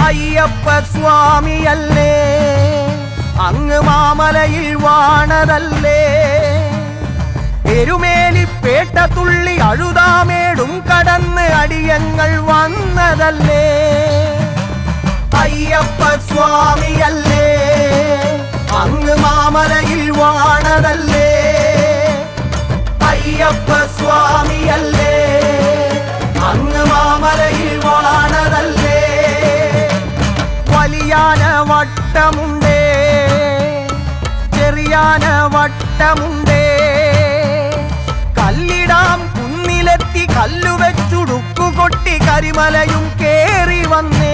അയ്യപ്പ സ്വാമിയല്ലേ അങ്ങ് മാമലയിൽ വാണതല്ലേ എരുമേലിപ്പേട്ട തുള്ളി അഴുതാമേടും കടന്ന് അടിയങ്ങൾ വന്നതല്ലേ അയ്യപ്പ സ്വാമിയല്ലേ അങ്ങ് മാമലയിൽ വാണതല്ലേ അയ്യപ്പ സ്വാമിയല്ലേ അങ്ങ് മാമലയിൽ വാണതല്ലേ വലിയാന വട്ടമുണ്ടേ ചെറിയാന വട്ടമുണ്ടേ കല്ലിടാം കുന്നിലെത്തി കല്ലുവെച്ചുടുക്കു കൊട്ടി കരിമലയും കേറി വന്നേ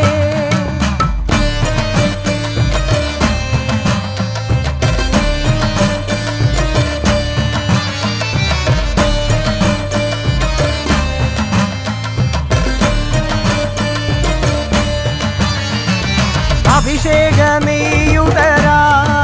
അഭിഷേക നെയ്യുതരാ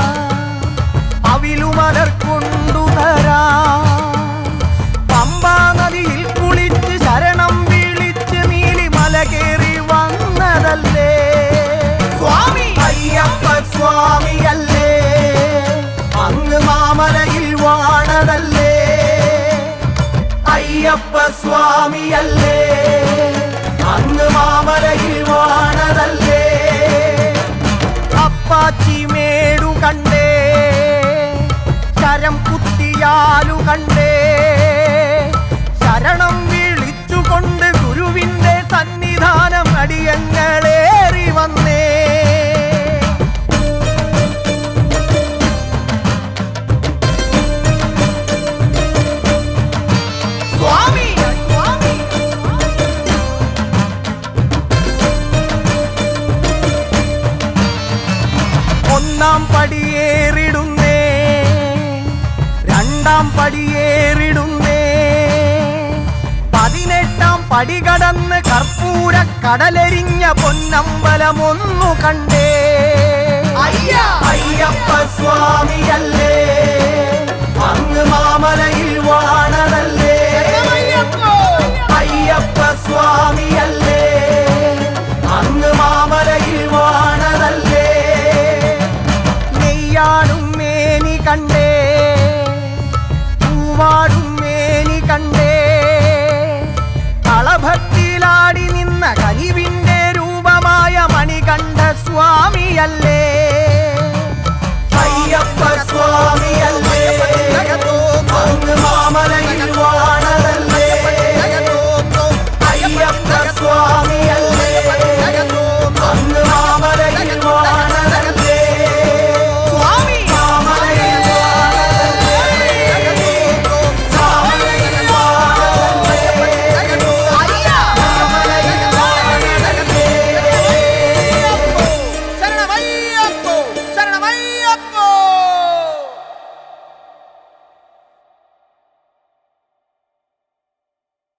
അവിലുമലർ കൊണ്ടുതരാ പമ്പാ നദിയിൽ കുളിച്ച് ശരണം വിളിച്ച് നീലിമല കേറി വന്നതല്ലേ സ്വാമി അയ്യപ്പ സ്വാമിയല്ലേ അങ്ങ് മാമലയിൽ വാണതല്ലേ അയ്യപ്പ സ്വാമിയല്ലേ അങ്ങ് മാമലയിൽ വാണതല്ലേ അപ്പാച്ചി മേടു കണ്ടേ ശരം കുത്തിയാലു കണ്ടേ ശരണം വിളിച്ചുകൊണ്ട് ഗുരുവിന്റെ സന്നിധാനം അടിയങ്ങളേറി വന്നേ സ്വാമി ഒന്നാം പടിയേറിടുന്നേ രണ്ടാം പടിയേറിടുന്നേ 18-ാം പടി കടന്ന് കർപ്പൂര കടലെരിഞ്ഞ പൊന്നമ്പലമൊന്നു കണ്ടേ അയ്യപ്പ സ്വാമിയല്ലേ അങ്ങ് മാമലയിൽ വാണത